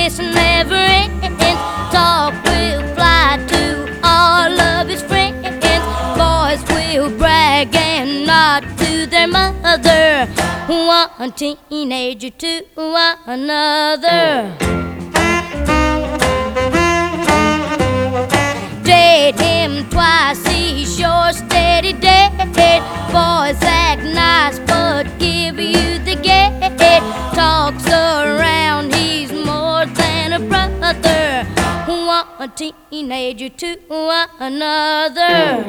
this never ends. Talk will fly to all of his friends. Boys will brag and nod to their mother. One teenager to another. Date him twice, he's your steady date. Boys act nice but give you the gate. Talks around, he's more than a brother. One teenager to another.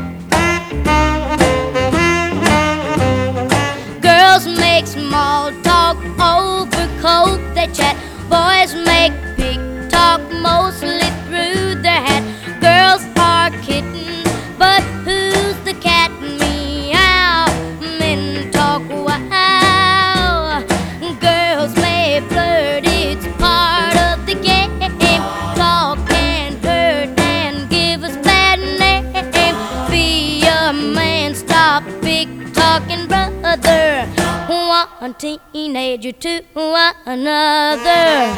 Girls make small talk over coke, they chat. Boys make big talk mostly through their hat. Girls are kittens, but who's the cat? Meow. Men talk wow. Girls may flirt, it's part of the game. Talk can hurt and give us bad name. Be a man, stop big talking, brother. One teenager to another.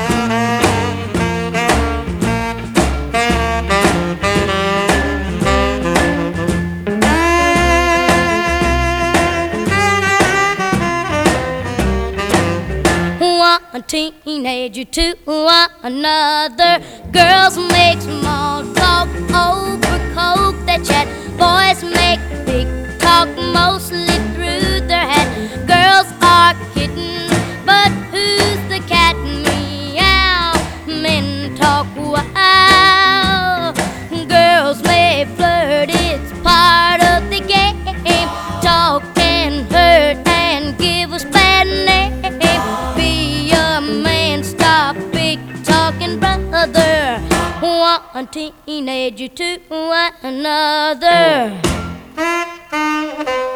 One teenager to another. Girls make small talk over coke, they chat. Boys make big talk mostly through their hat. Girls are kittens, but who's the cat? Meow. Men talk wow. Girls may flirt, it's part of the game. Talk can hurt and give us bad name. Be a man, stop big talking, brother. One teenager to another.